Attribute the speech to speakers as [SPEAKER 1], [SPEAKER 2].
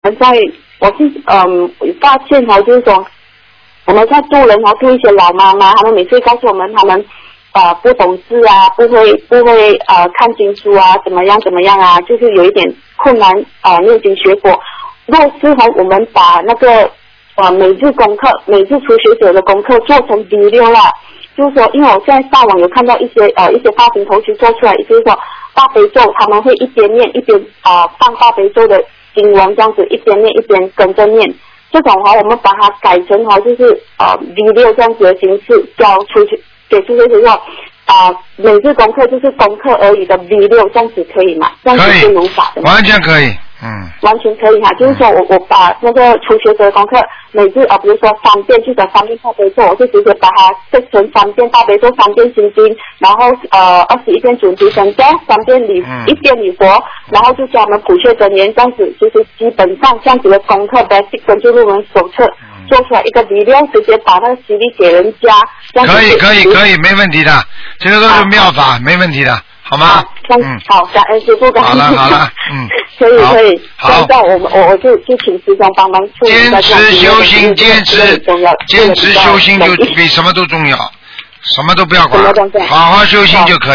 [SPEAKER 1] 发现就是说我们在渡人对一些老妈妈，他们每次告诉我们他们不懂事啊，不会看经书啊，怎么样啊，就是有一点困难念经学佛。若是我们把那个每日初学者的功课做成 video 啦，就是说，因为我现在上网有看到一些发行头去做出来，就是说大悲咒他们会一边念一边放大悲咒的经文，这样子一边念一边跟着念。这种我们把它改成就是video 这样子的形式交出去给初学者说每日功课就是功课而已的 video 这样子可以吗？这样子是能法的吗？
[SPEAKER 2] 完全可以。
[SPEAKER 1] 完全可以哈，就是说我把那个初学者的功课每日比如说3遍去讲3遍大悲咒，我就直接把它设成3遍大悲咒，3遍心经，然后21遍准提神咒，1遍礼佛，然后就教我们普学真言，这样子就是基本上这样子的功课 basic 根据入门手册做出来一个 video， 直接把那个 CD 给人家，
[SPEAKER 2] 可以，没问题的，这个都是妙法，没问题的。好吗？
[SPEAKER 1] 好，感恩师父，感恩。
[SPEAKER 2] 好了，
[SPEAKER 1] 可以。
[SPEAKER 2] 好，
[SPEAKER 1] 那我就请师兄帮忙处理。
[SPEAKER 2] 坚持修心，坚持修心就比什么都重要，什么都不要管，好好修心就可以。